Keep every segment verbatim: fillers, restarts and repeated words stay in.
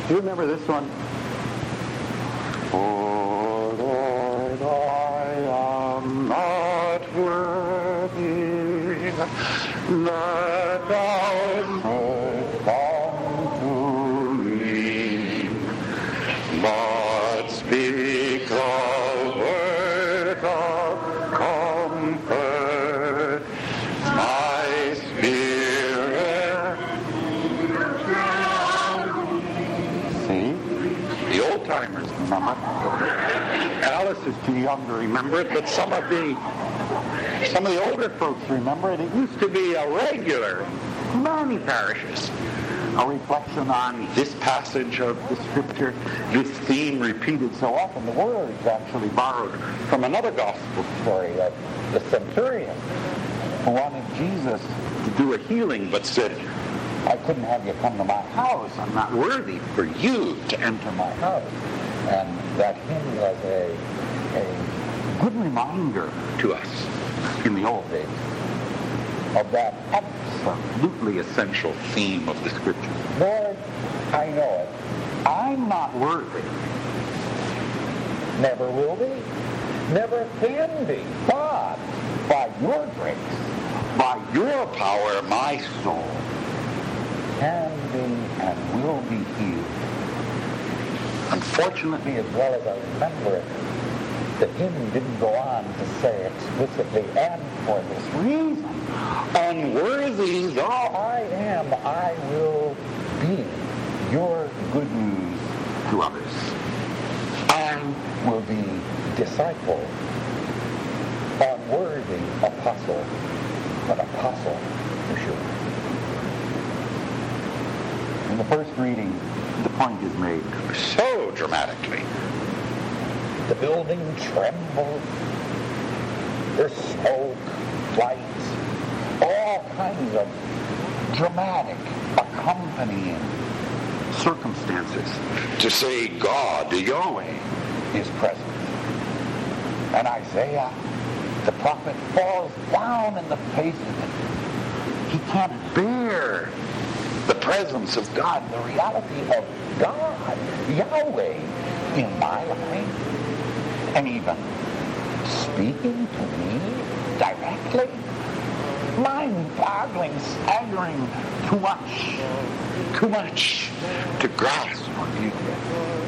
Do you remember this one? Oh Lord, I am not worthy that thou should come to me, but speak the word of comfort, my spirit. See? The old timers remember. Alice is too young to remember it, but some of the some of the older folks remember it. It used to be a regular, many parishes, a reflection on this passage of the Scripture, this theme repeated so often. The words actually borrowed from another gospel story of the centurion who wanted Jesus to do a healing, but said, I couldn't have you come to my house. I'm not worthy for you to enter my house. And that hymn was a, a good reminder to us in the old days of that absolutely essential theme of the Scripture. Lord, I know it. I'm not worthy. Never will be. Never can be. But by your grace, by your power, my soul can be and will be healed. Unfortunately, as well as I remember it, the hymn didn't go on to say explicitly, and for this reason, unworthy though I am, I will be your good news to others. I will be disciple, unworthy apostle, but apostle for sure. In the first reading, the point is made so dramatically. The building trembled. There's smoke, lights, all kinds of dramatic accompanying circumstances to say God, the Yahweh, is present. And Isaiah, the prophet, falls down in the face of it. He can't bear the presence of God, the reality of God, Yahweh, in my life. And even speaking to me directly, mind-boggling, staggering, too much, too much to grasp or deal with.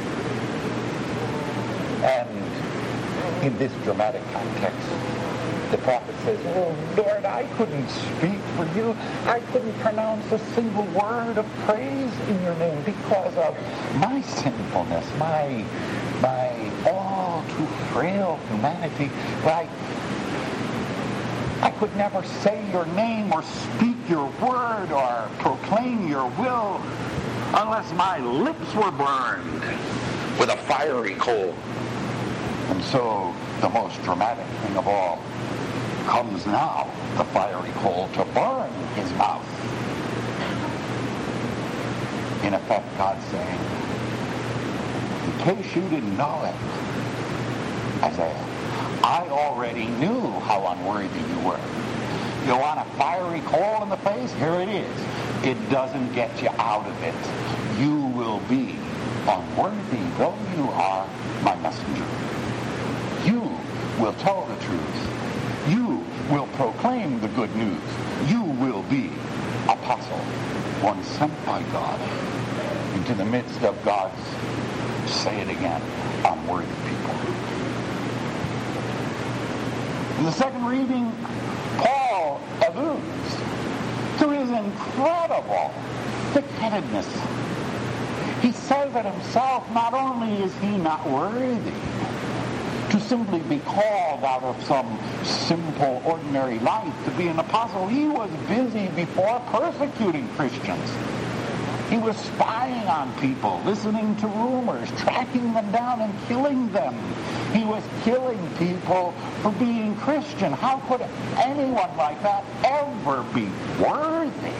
And in this dramatic context, the prophet says, oh, Lord, I couldn't speak for you. I couldn't pronounce a single word of praise in your name because of my sinfulness, my, my all too frail humanity. But I, I could never say your name or speak your word or proclaim your will unless my lips were burned with a fiery coal. And so the most dramatic thing of all comes now, the fiery coal to burn his mouth. In effect, God saying, in case you didn't know it, Isaiah, I already knew how unworthy you were. You want a fiery coal in the face? Here it is. It doesn't get you out of it. You will be unworthy though you are my messenger. You will tell the truth. You will proclaim the good news. You will be apostle, one sent by God into the midst of God's, say it again, unworthy people. In the second reading, Paul alludes to his incredible thick-headedness. He says it himself, not only is he not worthy to simply be called out of some simple, ordinary life to be an apostle, he was busy before persecuting Christians. He was spying on people, listening to rumors, tracking them down and killing them. He was killing people for being Christian. How could anyone like that ever be worthy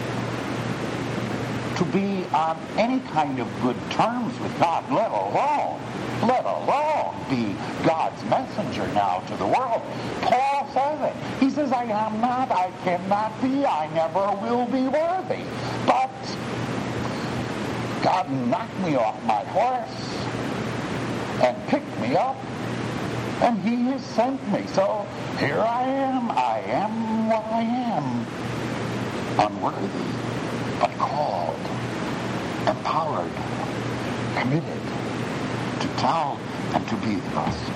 to be on any kind of good terms with God, let alone, let alone be God's messenger now to the world? Paul says it. He says, I am not, I cannot be, I never will be worthy. But God knocked me off my horse and picked me up, and he has sent me. So here I am. I am what I am. Unworthy, but called, empowered, committed to tell and to be the gospel.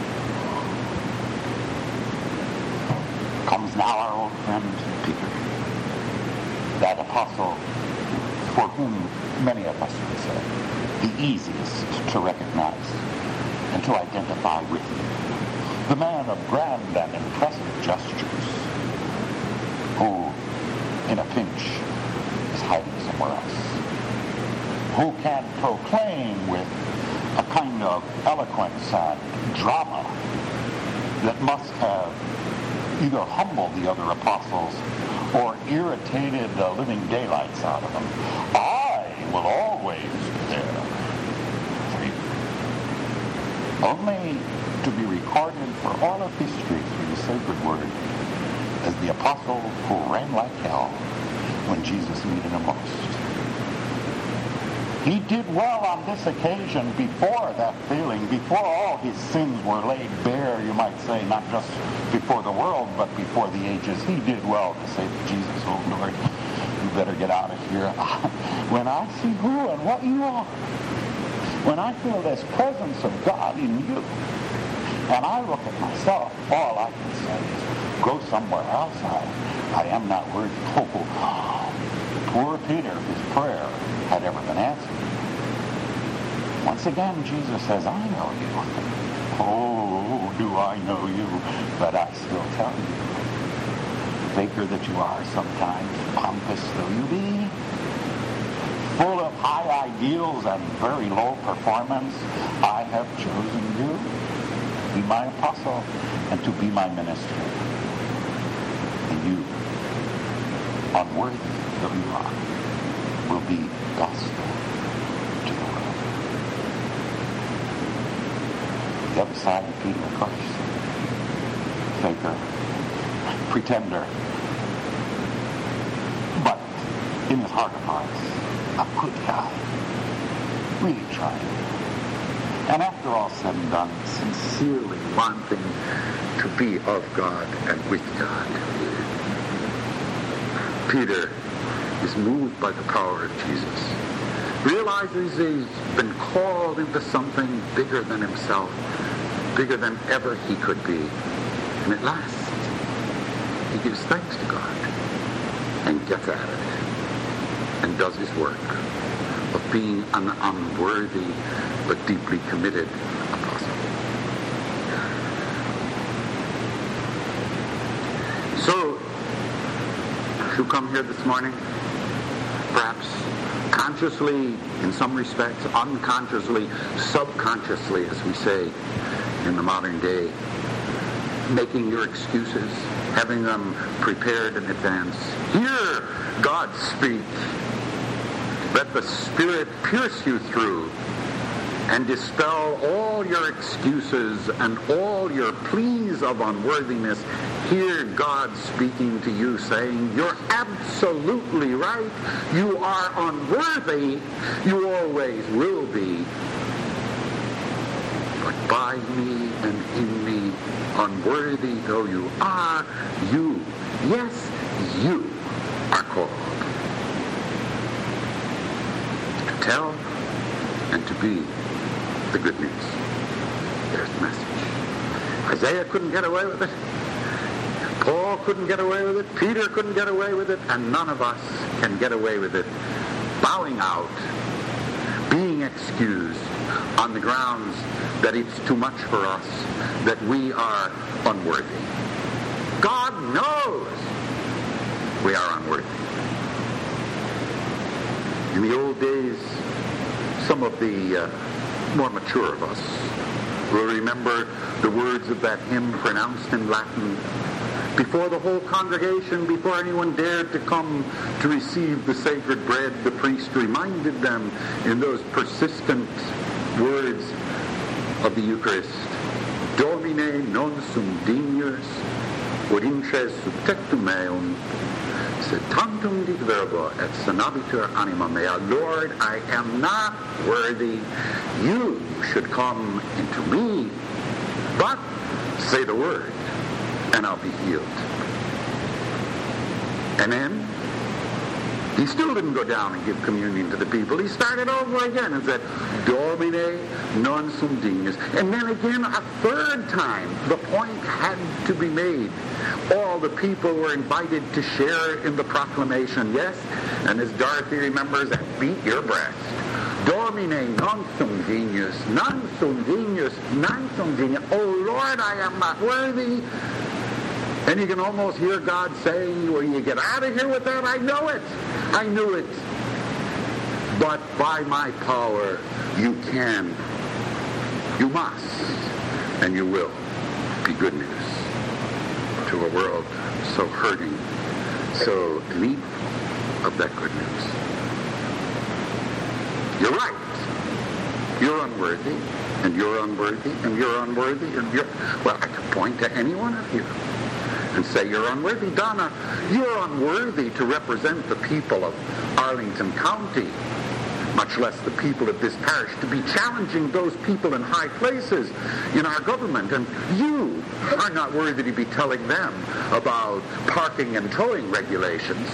Comes now our old friend Peter, that apostle for whom many of us would say the easiest to recognize and to identify with. The man of grand and impressive gestures, who, in a pinch, is hiding somewhere else. Who can proclaim with a kind of eloquence and drama that must have either humbled the other apostles or irritated the living daylights out of them. I will always be there for you. Only to be recorded for all of history through the sacred word as the apostle who ran like hell when Jesus needed him most. He did well on this occasion before that feeling, before all his sins were laid bare, you might say, not just before the world, but before the ages. He did well to say to Jesus, "Oh Lord, you better get out of here." When I see who and what you are, when I feel this presence of God in you, and I look at myself, all I can say is, go somewhere else. I, I am not worthy. Oh, poor Peter, his prayer had ever been answered. Once again, Jesus says, I know you. Oh, do I know you? But I still tell you, faker that you are sometimes, pompous though you be, full of high ideals and very low performance, I have chosen you to be my apostle and to be my minister. And you, unworthy though you are, will be gospel to the world. The other side of Peter, of course, faker, pretender, but in his heart of hearts, a good guy, really trying, and after all said and done, sincerely wanting to be of God and with God. Peter is moved by the power of Jesus, realizes he's been called into something bigger than himself, bigger than ever he could be. And at last, he gives thanks to God and gets at it and does his work of being an unworthy but deeply committed apostle. So, you come here this morning, perhaps consciously, in some respects, unconsciously, subconsciously, as we say in the modern day, making your excuses, having them prepared in advance. Hear God speak. Let the Spirit pierce you through and dispel all your excuses and all your pleas of unworthiness. Hear God speaking to you, saying, you're absolutely right. You are unworthy. You always will be. But by me and in me, unworthy though you are, you, yes, you are called to tell and to be the good news. There's the message. Isaiah couldn't get away with it. Paul couldn't get away with it. Peter couldn't get away with it. And none of us can get away with it. Bowing out, being excused on the grounds that it's too much for us, that we are unworthy. God knows we are unworthy. In the old days, some of the uh, more mature of us will remember the words of that hymn pronounced in Latin before the whole congregation, before anyone dared to come to receive the sacred bread. The priest reminded them in those persistent words of the Eucharist, Domine non sum dignus Orinches subtectum meum, sed tantum dit verbo et sanabitur anima mea. Lord, I am not worthy you should come into me, but say the word, and I'll be healed. And then he still didn't go down and give communion to the people. He started over again and said, Domine non sum dignus. And then again a third time the point had to be made. All the people were invited to share in the proclamation. Yes, and as Dorothy remembers, beat your breast. Domine non sum dignus, non sum dignus, non sum dignus. Oh Lord, I am not worthy. And you can almost hear God saying, will you get out of here with that? I know it. I knew it. But by my power, you can, you must, and you will be good news to a world so hurting, so needful of that good news. You're right. You're unworthy, and you're unworthy, and you're unworthy, and you're... Well, I could point to any one of you and say, you're unworthy. Donna, you're unworthy to represent the people of Arlington County, much less the people of this parish, to be challenging those people in high places in our government. And you are not worthy to be telling them about parking and towing regulations.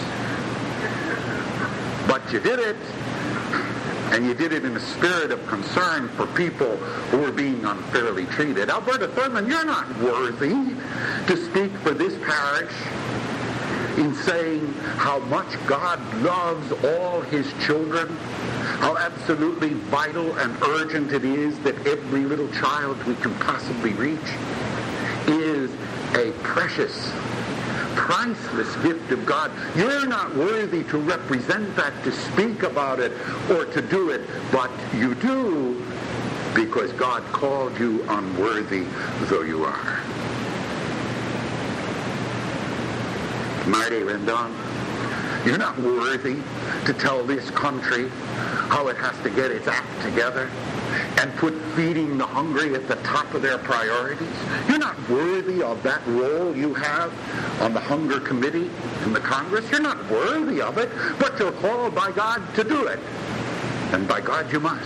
But you did it. And you did it in a spirit of concern for people who were being unfairly treated. Alberta Thurman, you're not worthy to speak for this parish in saying how much God loves all his children, how absolutely vital and urgent it is that every little child we can possibly reach is a precious, priceless gift of God. You're not worthy to represent that, to speak about it, or to do it, but you do because God called you unworthy though you are. Marty Rendon, you're not worthy to tell this country how it has to get its act together and put feeding the hungry at the top of their priorities. You're not worthy of that role you have on the Hunger Committee in the Congress. You're not worthy of it, but you're called by God to do it. And by God you must.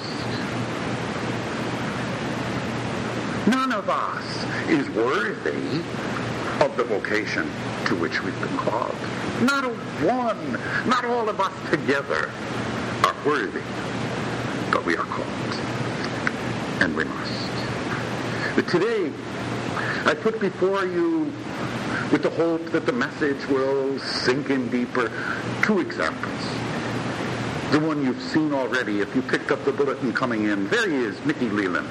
None of us is worthy of the vocation to which we've been called. Not a one, not all of us together are worthy, but we are called. And we must. But today, I put before you, with the hope that the message will sink in deeper, two examples. The one you've seen already, if you picked up the bulletin coming in. There he is, Mickey Leland.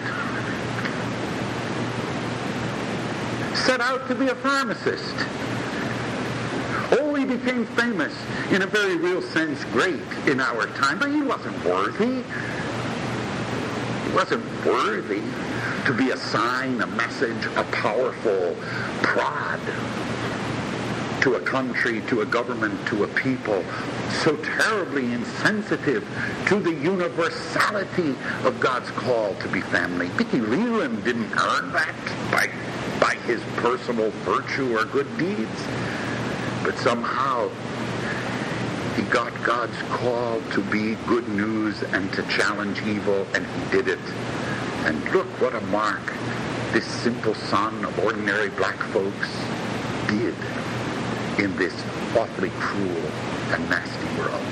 Set out to be a pharmacist. Oh, he became famous, in a very real sense, great in our time, but he wasn't worthy. He wasn't worthy to be a sign, a message, a powerful prod to a country, to a government, to a people so terribly insensitive to the universality of God's call to be family. Mickey Leland didn't earn that by, by his personal virtue or good deeds, but somehow he got God's call to be good news and to challenge evil, and he did it. And look what a mark this simple son of ordinary black folks did in this awfully cruel and nasty world.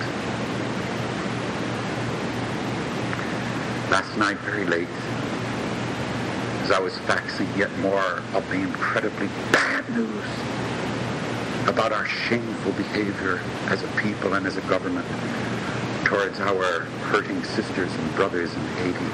Last night, very late, as I was faxing yet more of the incredibly bad news about our shameful behavior as a people and as a government towards our hurting sisters and brothers in Haiti,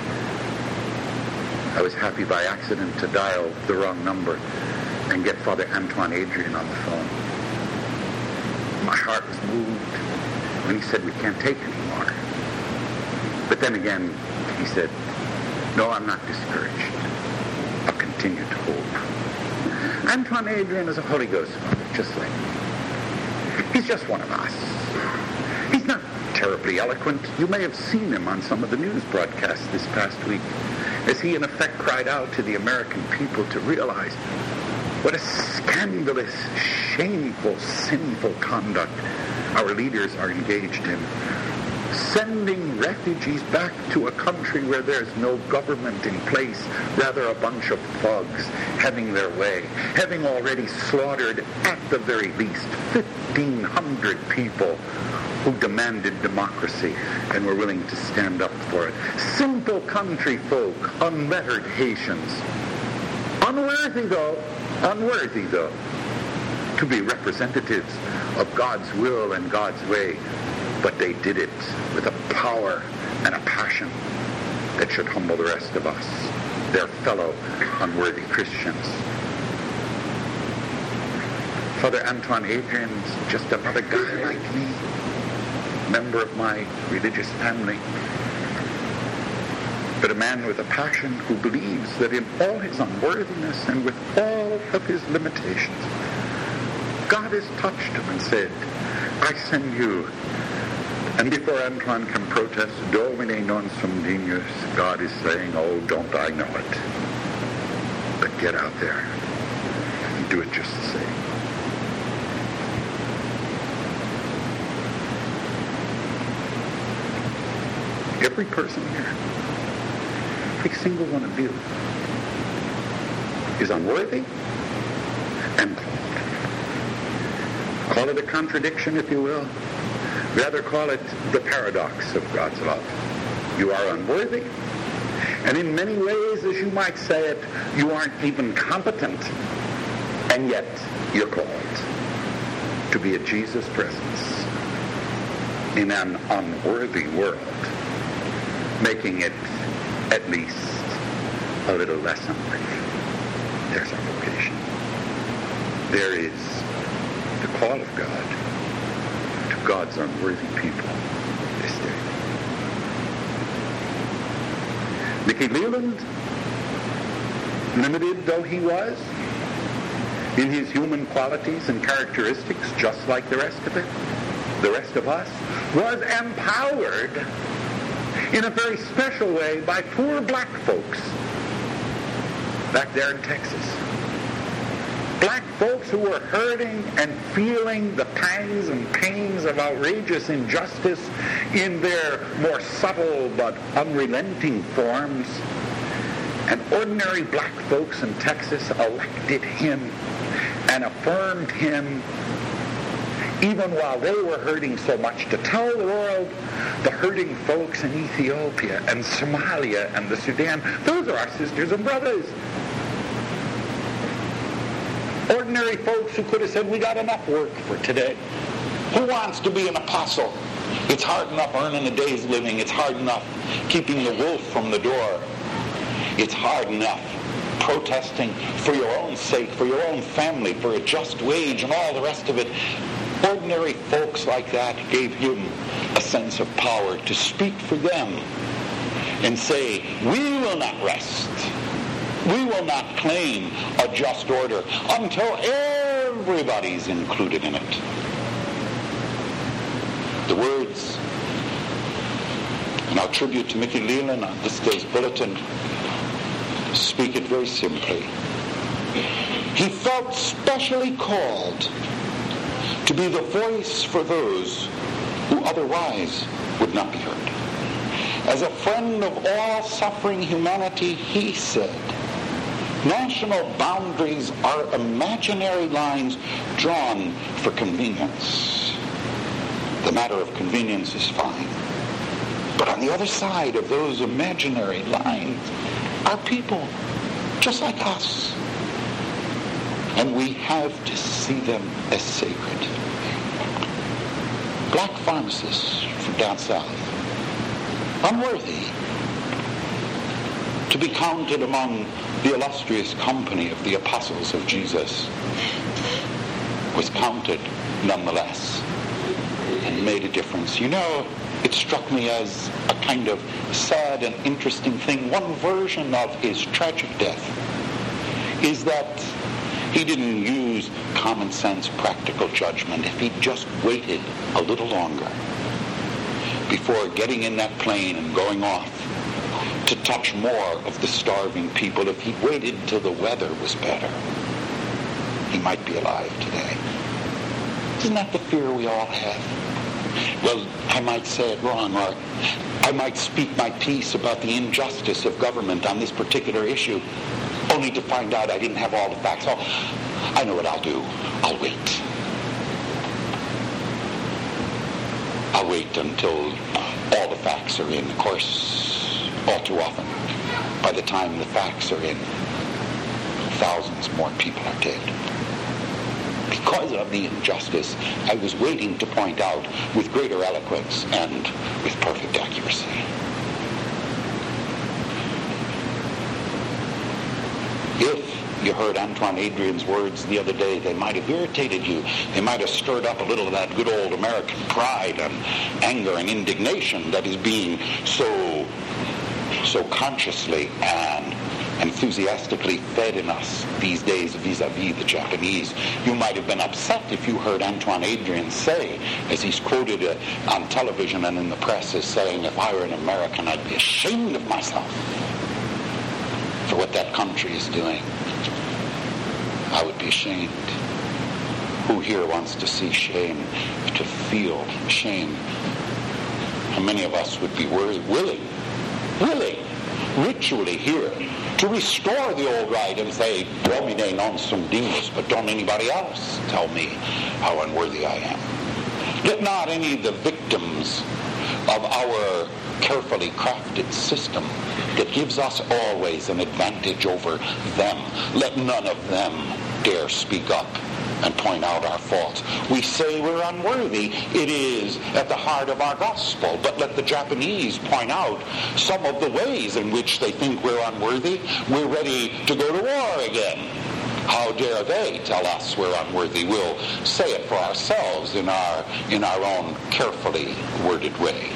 I was happy by accident to dial the wrong number and get Father Antoine Adrian on the phone. My heart was moved when he said, we can't take anymore. But then again, he said, no, I'm not discouraged. I'll continue to hope. Antoine Adrian is a Holy Ghost father, just like me. He's just one of us. He's not terribly eloquent. You may have seen him on some of the news broadcasts this past week, as he in effect cried out to the American people to realize What a scandalous, shameful, sinful conduct our leaders are engaged in. Sending refugees back to a country where there's no government in place, rather a bunch of thugs having their way, having already slaughtered at the very least fifteen hundred people who demanded democracy and were willing to stand up for it. Simple country folk, unlettered Haitians. Unworthy though, unworthy though, to be representatives of God's will and God's way. But they did it with a power and a passion that should humble the rest of us, their fellow unworthy Christians. Father Antoine Adrian's just another guy like me, member of my religious family, but a man with a passion who believes that in all his unworthiness and with all of his limitations, God has touched him and said, I send you. And before Antoine can protest, Domine non sum dignus, God is saying, oh, don't I know it. But get out there and do it just the same. Every person here, every single one of you, is unworthy and called. Call it a contradiction, if you will. Rather call it the paradox of God's love. You are unworthy, and in many ways, as you might say it, you aren't even competent, and yet you're called to be at Jesus' presence in an unworthy world, making it at least a little less unworthy. There's our vocation. There is the call of God to God's unworthy people this day. Mickey Leland, limited though he was in his human qualities and characteristics, just like the rest of it, the rest of us, was empowered in a very special way by poor black folks back there in Texas. Black folks who were hurting and feeling the pangs and pains of outrageous injustice in their more subtle but unrelenting forms. And ordinary black folks in Texas elected him and affirmed him even while they were hurting so much, to tell the world the hurting folks in Ethiopia and Somalia and the Sudan, those are our sisters and brothers. Ordinary folks who could have said, we got enough work for today. Who wants to be an apostle? It's hard enough earning a day's living. It's hard enough keeping the wolf from the door. It's hard enough protesting for your own sake, for your own family, for a just wage and all the rest of it. Ordinary folks like that gave him a sense of power to speak for them and say, we will not rest. We will not claim a just order until everybody's included in it. The words in our tribute to Mickey Leland on this day's bulletin speak it very simply. He felt specially called to be the voice for those who otherwise would not be heard. As a friend of all suffering humanity, he said, national boundaries are imaginary lines drawn for convenience. The matter of convenience is fine. But on the other side of those imaginary lines are people just like us. And we have to see them as sacred. Black pharmacists from down south, unworthy to be counted among the illustrious company of the apostles of Jesus, was counted nonetheless and made a difference. You know, it struck me as a kind of sad and interesting thing. One version of his tragic death is that he didn't use common sense, practical judgment. If he'd just waited a little longer before getting in that plane and going off to touch more of the starving people, if he'd waited till the weather was better, he might be alive today. Isn't that the fear we all have? Well, I might say it wrong, or I might speak my piece about the injustice of government on this particular issue, only to find out I didn't have all the facts. Oh, I know what I'll do. I'll wait. I'll wait until all the facts are in. Of course, all too often, by the time the facts are in, thousands more people are dead. Because of the injustice, I was waiting to point out with greater eloquence and with perfect accuracy. If you heard Antoine Adrian's words the other day, they might have irritated you. They might have stirred up a little of that good old American pride and anger and indignation that is being so, so consciously and enthusiastically fed in us these days vis-a-vis the Japanese. You might have been upset if you heard Antoine Adrian say, as he's quoted uh, on television and in the press as saying, if I were an American, I'd be ashamed of myself for what that country is doing. I would be ashamed. Who here wants to see shame, to feel shame? How many of us would be willing, willing, ritually here, to restore the old right and say, Domine non sum Deus, but don't anybody else tell me how unworthy I am. Let not any of the victims of our carefully crafted system that gives us always an advantage over them, let none of them dare speak up and point out our faults. We say we're unworthy. It is at the heart of our gospel. But let the Japanese point out some of the ways in which they think we're unworthy. We're ready to go to war again. How dare they tell us we're unworthy? We'll say it for ourselves in our, in our own carefully worded way.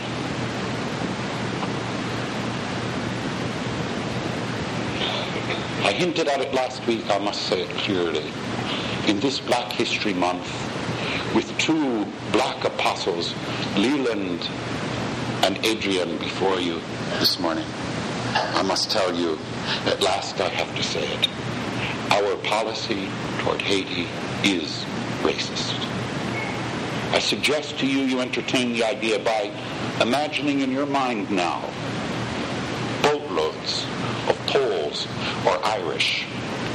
I hinted at it last week. I must say it clearly. In this Black History Month, with two black apostles, Leland and Adrian, before you this morning, I must tell you, at last I have to say it, our policy toward Haiti is racist. I suggest to you you entertain the idea by imagining in your mind now boatloads of Poles or Irish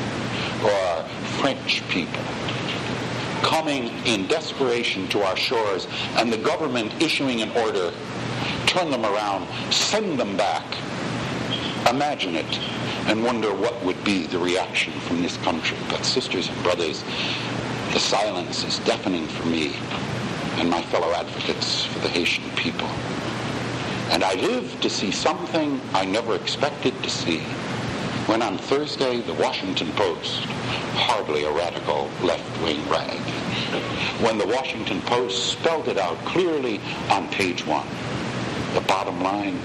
or French people coming in desperation to our shores, and the government issuing an order, turn them around, send them back. Imagine it and wonder what would be the reaction from this country. But sisters and brothers, the silence is deafening for me and my fellow advocates for the Haitian people. And I live to see something I never expected to see when on Thursday the Washington Post, hardly a radical left-wing rag, when the Washington Post spelled it out clearly on page one. The bottom line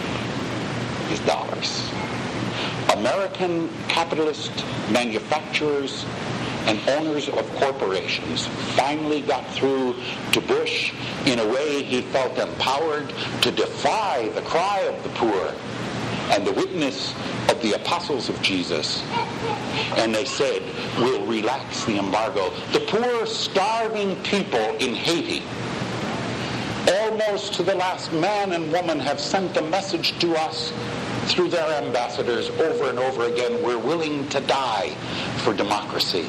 is dollars. American capitalist manufacturers and owners of corporations finally got through to Bush in a way he felt empowered to defy the cry of the poor and the witness of the apostles of Jesus. And they said, we'll relax the embargo. The poor, starving people in Haiti, almost to the last man and woman, have sent a message to us through their ambassadors over and over again. We're willing to die for democracy.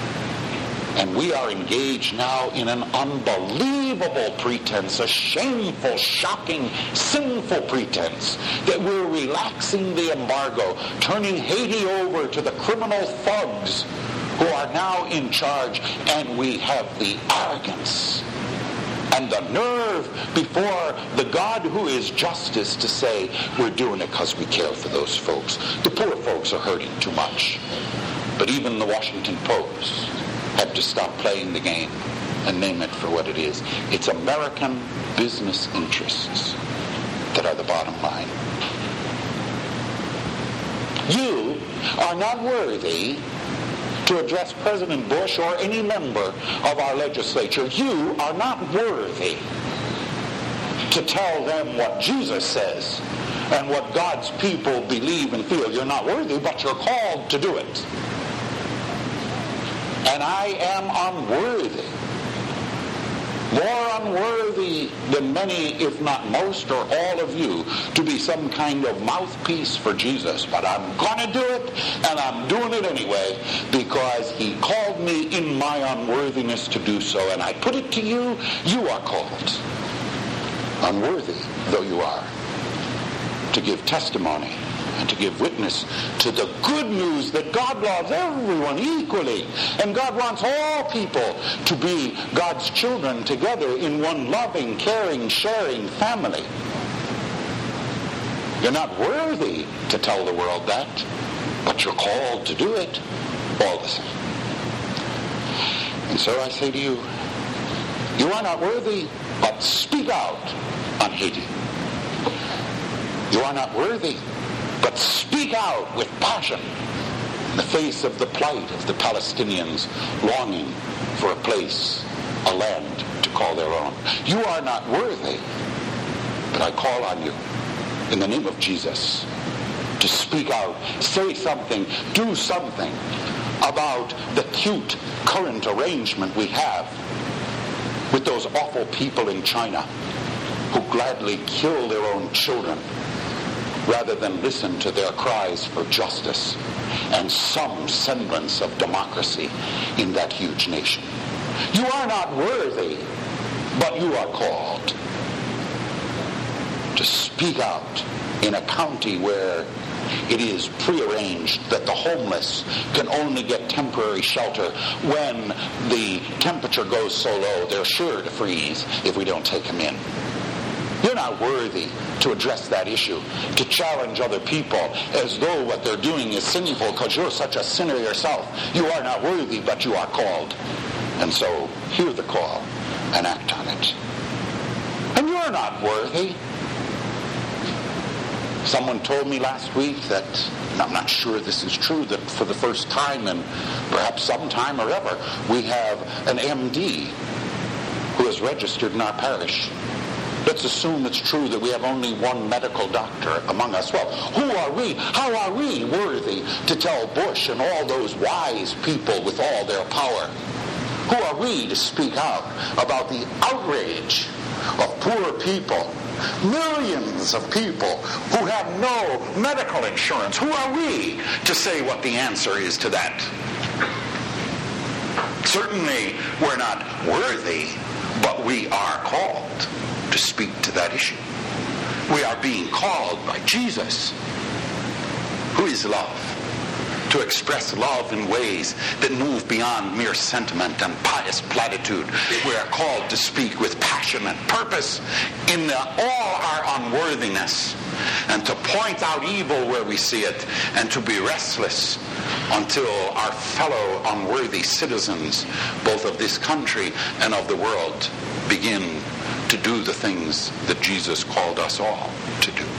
And we are engaged now in an unbelievable pretense, a shameful, shocking, sinful pretense that we're relaxing the embargo, turning Haiti over to the criminal thugs who are now in charge, and we have the arrogance and the nerve before the God who is justice to say we're doing it because we care for those folks. The poor folks are hurting too much. But even the Washington Post had to stop playing the game and name it for what it is. It's American business interests that are the bottom line. You are not worthy to address President Bush or any member of our legislature. You are not worthy to tell them what Jesus says and what God's people believe and feel. You're not worthy, but you're called to do it. and I am unworthy. More unworthy than many, if not most or all of you, to be some kind of mouthpiece for Jesus. But I'm going to do it, and I'm doing it anyway, because he called me in my unworthiness to do so. And I put it to you, you are called, unworthy though you are, to give testimony and to give witness to the good news that God loves everyone equally, and God wants all people to be God's children together in one loving, caring, sharing family. You're not worthy to tell the world that, but you're called to do it all the same. And so I say to you, you are not worthy, but speak out on Haiti. You are not worthy, but speak out with passion in the face of the plight of the Palestinians longing for a place, a land to call their own. You are not worthy, but I call on you in the name of Jesus to speak out, say something, do something about the cute current arrangement we have with those awful people in China who gladly kill their own children rather than listen to their cries for justice and some semblance of democracy in that huge nation. You are not worthy, but you are called to speak out in a county where it is prearranged that the homeless can only get temporary shelter. When the temperature goes so low, they're sure to freeze if we don't take them in. You're not worthy to address that issue, to challenge other people as though what they're doing is sinful because you're such a sinner yourself. You are not worthy, but you are called. And so hear the call and act on it. And you're not worthy. Someone told me last week that, and I'm not sure this is true, that for the first time and perhaps sometime or ever, we have an M D who is registered in our parish. Let's assume it's true that we have only one medical doctor among us. Well, who are we? How are we worthy to tell Bush and all those wise people with all their power? Who are we to speak out about the outrage of poor people? Millions of people who have no medical insurance. Who are we to say what the answer is to that? Certainly, we're not worthy, but we are called to speak to that issue. We are being called by Jesus, who is love, to express love in ways that move beyond mere sentiment and pious platitude. We are called to speak with passion and purpose in the, all our unworthiness, and to point out evil where we see it, and to be restless until our fellow unworthy citizens, both of this country and of the world, begin to do the things that Jesus called us all to do.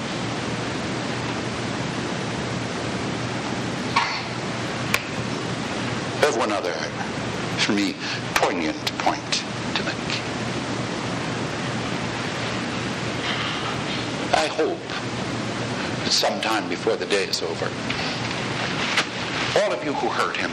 There's one other, for me, poignant point to make. I hope that sometime before the day is over, all of you who heard him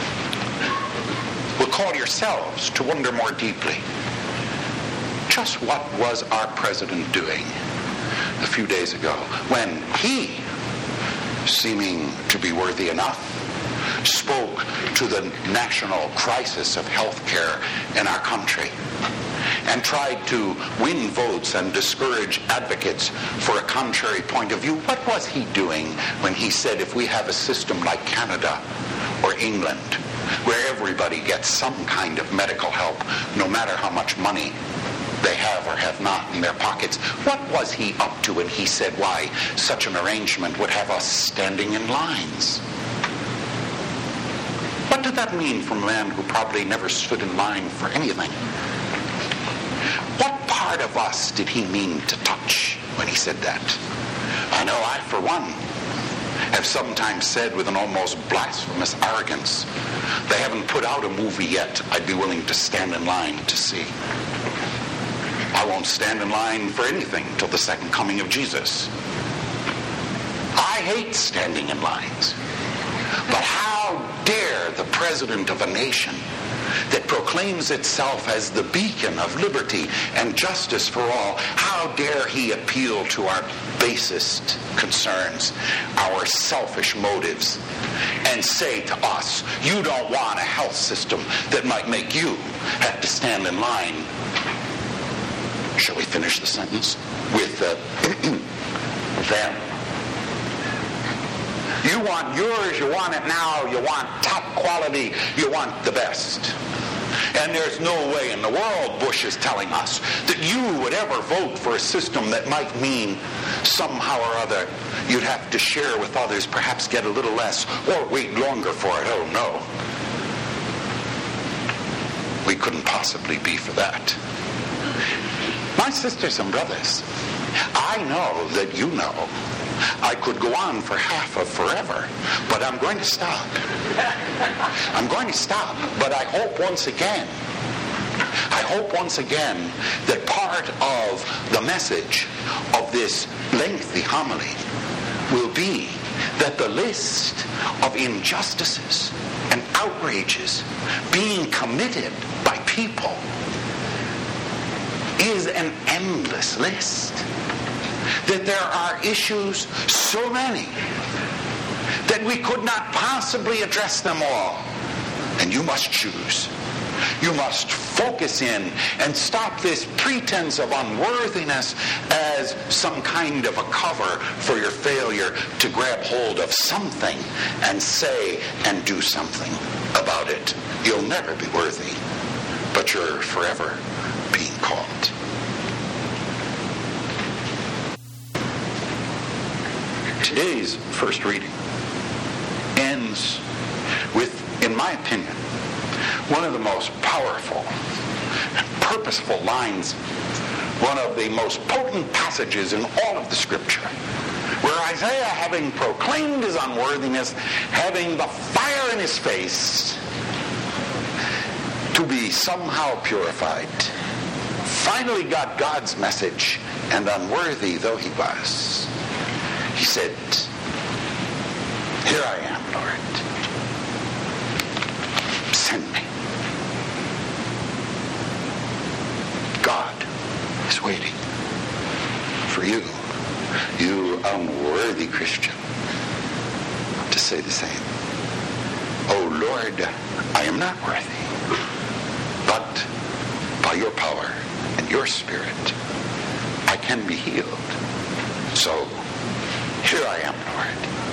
will call yourselves to wonder more deeply. Just what was our president doing a few days ago when he, seeming to be worthy enough, spoke to the national crisis of health care in our country and tried to win votes and discourage advocates for a contrary point of view? What was he doing when he said if we have a system like Canada or England where everybody gets some kind of medical help, no matter how much money they have or have not in their pockets? What was he up to when he said why such an arrangement would have us standing in lines? What did that mean from a man who probably never stood in line for anything? What part of us did he mean to touch when he said that? I know I, for one, have sometimes said with an almost blasphemous arrogance, they haven't put out a movie yet I'd be willing to stand in line to see. I won't stand in line for anything till the second coming of Jesus. I hate standing in lines. But how dare the president of a nation that proclaims itself as the beacon of liberty and justice for all, how dare he appeal to our basest concerns, our selfish motives, and say to us, you don't want a health system that might make you have to stand in line. Shall we finish the sentence with uh, them? You want yours, you want it now, you want top quality, you want the best. And there's no way in the world, Bush is telling us, that you would ever vote for a system that might mean somehow or other you'd have to share with others, perhaps get a little less, or wait longer for it. Oh, no. We couldn't possibly be for that. My sisters and brothers, I know that you know I could go on for half of forever, but I'm going to stop. I'm going to stop, but I hope once again, I hope once again that part of the message of this lengthy homily will be that the list of injustices and outrages being committed by people is an endless list. That there are issues so many that we could not possibly address them all. And you must choose. You must focus in and stop this pretense of unworthiness as some kind of a cover for your failure to grab hold of something and say and do something about it. You'll never be worthy, but you're forever being called. Today's first reading ends with, in my opinion, one of the most powerful and purposeful lines, one of the most potent passages in all of the Scripture, where Isaiah, having proclaimed his unworthiness, having the fire in his face to be somehow purified, finally got God's message, and unworthy though he was, he said, "Here I am, Lord. Send me." God is waiting for you, you unworthy Christian, to say the same. "Oh Lord, I am not worthy, but by your power and your Spirit, I can be healed. So, here I am, Lord.